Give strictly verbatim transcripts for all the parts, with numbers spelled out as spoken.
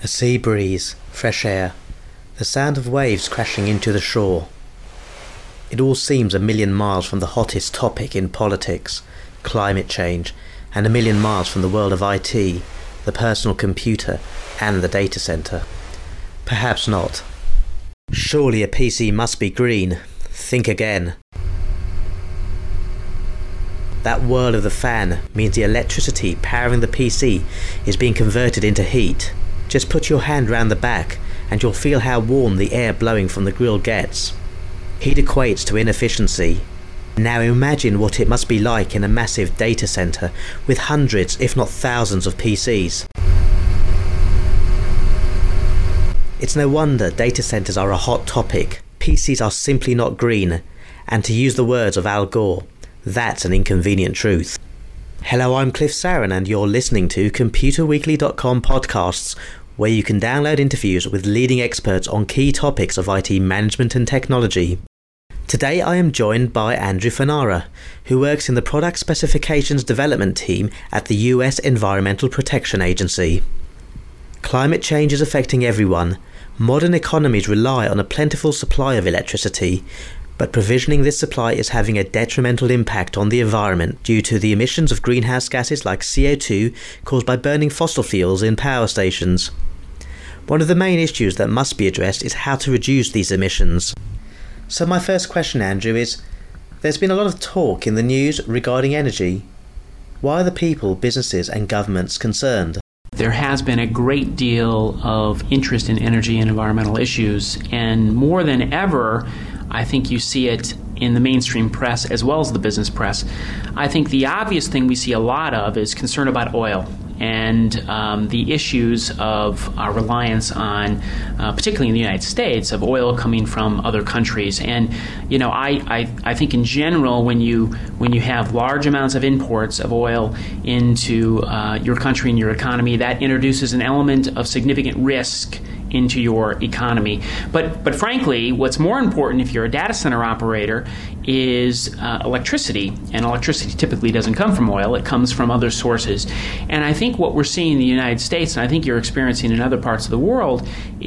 A sea breeze, fresh air, the sound of waves crashing into the shore. It all seems a million miles from the hottest topic in politics, climate change, and a million miles from the world of I T, the personal computer, and the data center. Perhaps not. Surely a P C must be green. Think again. That whirl of the fan means the electricity powering the P C is being converted into heat. Just put your hand round the back and you'll feel how warm the air blowing from the grill gets. Heat equates to inefficiency. Now imagine what it must be like in a massive data center with hundreds if not thousands of P Cs. It's no wonder data centers are a hot topic. P Cs are simply not green, and to use the words of Al Gore, that's an inconvenient truth. Hello, I'm Cliff Saran and you're listening to computer weekly dot com podcasts, where you can download interviews with leading experts on key topics of I T management and technology. Today I am joined by Andrew Fanara, who works in the Product Specifications Development team at the U S Environmental Protection Agency. Climate change is affecting everyone. Modern economies rely on a plentiful supply of electricity, but provisioning this supply is having a detrimental impact on the environment due to the emissions of greenhouse gases like C O two caused by burning fossil fuels in power stations. One of the main issues that must be addressed is how to reduce these emissions. So my first question, Andrew, is there's been a lot of talk in the news regarding energy. Why are the people, businesses and governments concerned? There has been a great deal of interest in energy and environmental issues, and more than ever, I think you see it in the mainstream press as well as the business press. I think the obvious thing we see a lot of is concern about oil and um, the issues of our reliance on, uh, particularly in the United States, of oil coming from other countries. And you know, I, I, I think in general, when you when you have large amounts of imports of oil into uh, your country and your economy, that introduces an element of significant risk into your economy. But but frankly, what's more important if you're a data center operator is uh, electricity. And electricity typically doesn't come from oil, it comes from other sources. And I think what we're seeing in the United States, and I think you're experiencing in other parts of the world,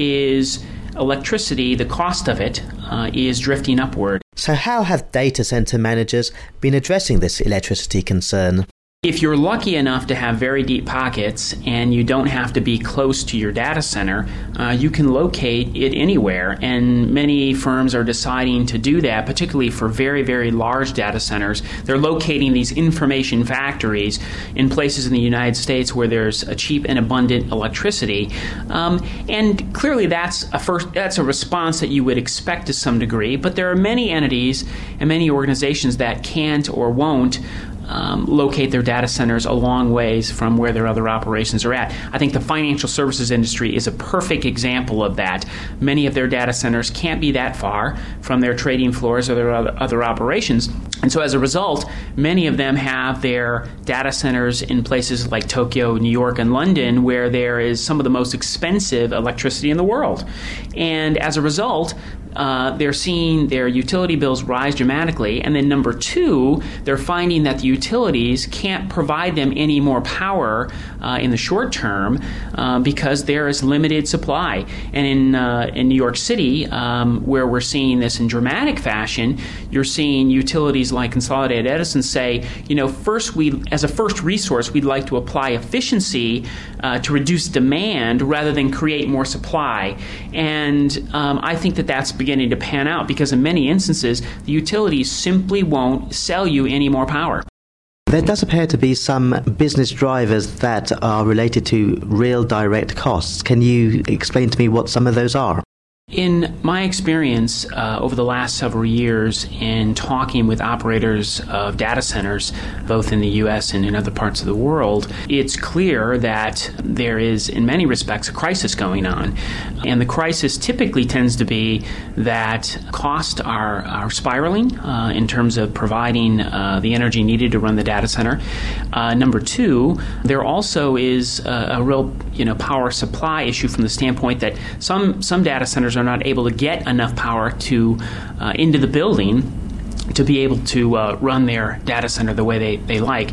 is electricity, the cost of it, uh, is drifting upward. So how have data center managers been addressing this electricity concern? If you're lucky enough to have very deep pockets and you don't have to be close to your data center, uh, you can locate it anywhere. And many firms are deciding to do that, particularly for very, very large data centers. They're locating these information factories in places in the United States where there's a cheap and abundant electricity. Um, and clearly that's a first, that's a response that you would expect to some degree, but there are many entities and many organizations that can't or won't Um, locate their data centers a long ways from where their other operations are at. I think the financial services industry is a perfect example of that. Many of their data centers can't be that far from their trading floors or their other, other operations. And so as a result, many of them have their data centers in places like Tokyo, New York, and London, where there is some of the most expensive electricity in the world. And as a result, Uh, they're seeing their utility bills rise dramatically, and then number two, they're finding that the utilities can't provide them any more power uh, in the short term uh, because there is limited supply. And in uh, in New York City, um, where we're seeing this in dramatic fashion, you're seeing utilities like Consolidated Edison say, you know, first we, as a first resource, we'd like to apply efficiency uh, to reduce demand rather than create more supply. And um, I think that that's beginning to pan out because in many instances, the utilities simply won't sell you any more power. There does appear to be some business drivers that are related to real direct costs. Can you explain to me what some of those are? In my experience uh, over the last several years in talking with operators of data centers, both in the U S and in other parts of the world, it's clear that there is, in many respects, a crisis going on. And the crisis typically tends to be that costs are, are spiraling uh, in terms of providing uh, the energy needed to run the data center. Uh, number two, there also is a, a real you know, power supply issue from the standpoint that some, some data centers are not able to get enough power to uh, into the building to be able to uh, run their data center the way they, they like.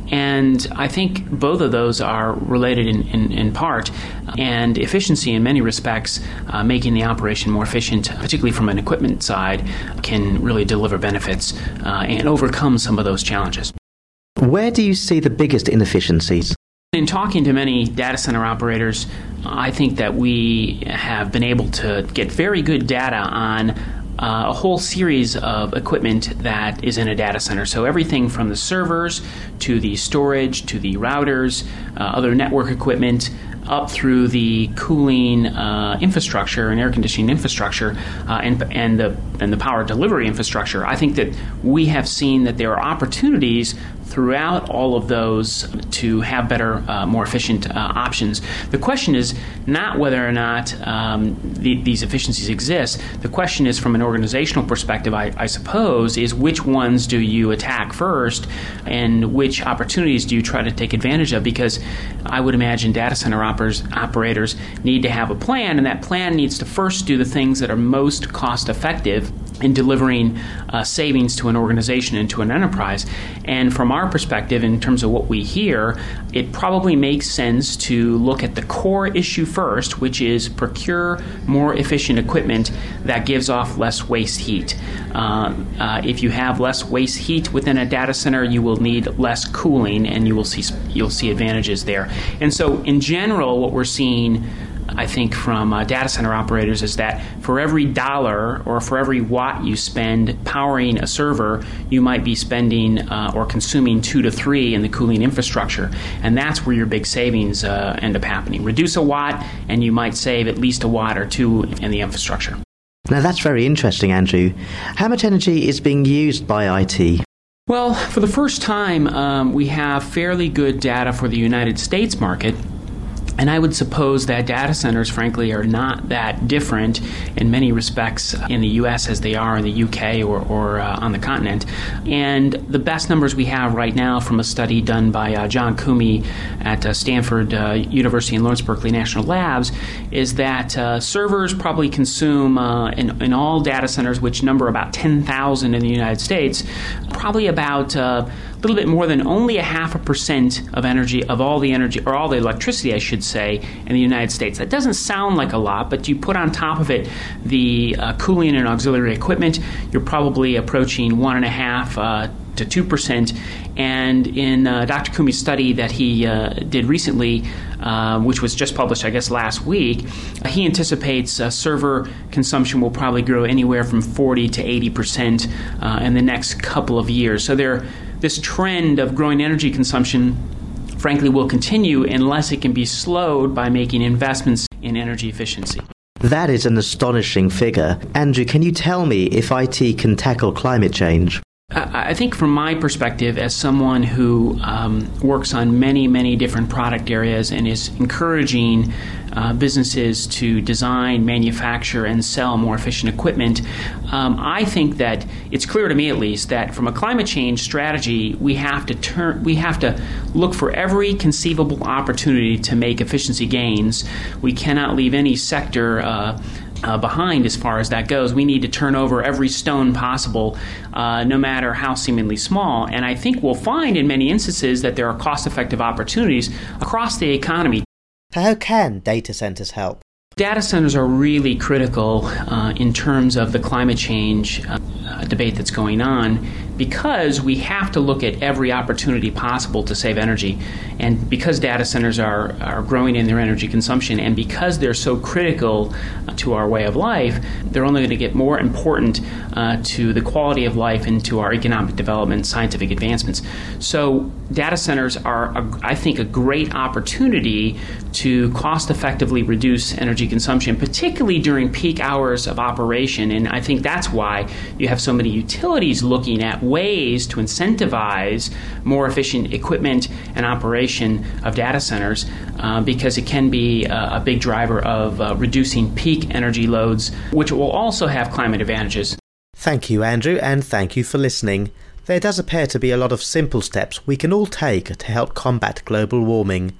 And I think both of those are related in, in, in part. And efficiency in many respects, uh, making the operation more efficient, particularly from an equipment side, can really deliver benefits uh, and overcome some of those challenges. Where do you see the biggest inefficiencies? In talking to many data center operators, I think that we have been able to get very good data on uh, a whole series of equipment that is in a data center. So everything from the servers to the storage to the routers, uh, other network equipment, up through the cooling uh, infrastructure and air conditioning infrastructure uh, and, and, the, and the power delivery infrastructure. I think that we have seen that there are opportunities throughout all of those to have better, uh, more efficient uh, options. The question is not whether or not um, the, these efficiencies exist. The question is, from an organizational perspective, I, I suppose, is which ones do you attack first and which opportunities do you try to take advantage of? Because I would imagine data center operators, operators need to have a plan, and that plan needs to first do the things that are most cost effective in delivering uh, savings to an organization and to an enterprise. And from our perspective, in terms of what we hear, it probably makes sense to look at the core issue first, which is procure more efficient equipment that gives off less waste heat. Uh, uh, if you have less waste heat within a data center, you will need less cooling, and you will see you'll see advantages there. And so, in general, what we're seeing, I think, from uh, data center operators is that for every dollar or for every watt you spend powering a server, you might be spending uh, or consuming two to three in the cooling infrastructure. And that's where your big savings uh, end up happening. Reduce a watt, and you might save at least a watt or two in the infrastructure. Now, that's very interesting, Andrew. How much energy is being used by I T? Well, for the first time, um, we have fairly good data for the United States market. And I would suppose that data centers, frankly, are not that different in many respects in the U S as they are in the U K or, or uh, on the continent. And the best numbers we have right now from a study done by uh, John Koomey at uh, Stanford uh, University and Lawrence Berkeley National Labs is that uh, servers probably consume, uh, in, in all data centers, which number about ten thousand in the United States, probably about uh, a little bit more than only a half a percent of energy, of all the energy, or all the electricity, I should say, in the United States. That doesn't sound like a lot, but you put on top of it the uh, cooling and auxiliary equipment, you're probably approaching one and a half uh, to two percent. And in uh, Doctor Koomey's study that he uh, did recently, uh, which was just published, I guess, last week, uh, he anticipates uh, server consumption will probably grow anywhere from forty to eighty percent uh, in the next couple of years. So there, this trend of growing energy consumption, frankly, will continue unless it can be slowed by making investments in energy efficiency. That is an astonishing figure. Andrew, can you tell me if I T can tackle climate change? I think from my perspective, as someone who um, works on many, many different product areas and is encouraging uh, businesses to design, manufacture, and sell more efficient equipment, um, I think that it's clear to me, at least, that from a climate change strategy, we have to turn, we have to look for every conceivable opportunity to make efficiency gains. We cannot leave any sector Uh, Uh, behind as far as that goes. We need to turn over every stone possible, uh, no matter how seemingly small. And I think we'll find in many instances that there are cost-effective opportunities across the economy. How can data centers help? Data centers are really critical uh, in terms of the climate change uh, uh, debate that's going on, because we have to look at every opportunity possible to save energy. And because data centers are, are growing in their energy consumption, and because they're so critical uh, to our way of life, they're only going to get more important uh, to the quality of life and to our economic development, scientific advancements. So data centers are, a, I think, a great opportunity to cost-effectively reduce energy consumption, particularly during peak hours of operation. And I think that's why you have so many utilities looking at ways to incentivize more efficient equipment and operation of data centers, uh, because it can be a, a big driver of uh, reducing peak energy loads, which will also have climate advantages. Thank you, Andrew, and thank you for listening. There does appear to be a lot of simple steps we can all take to help combat global warming.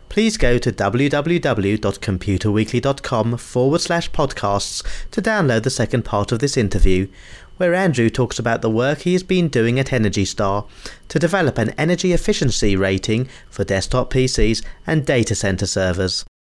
please go to www.computerweekly.com forward slash podcasts to download the second part of this interview, where Andrew talks about the work he has been doing at Energy Star to develop an energy efficiency rating for desktop P Cs and data center servers.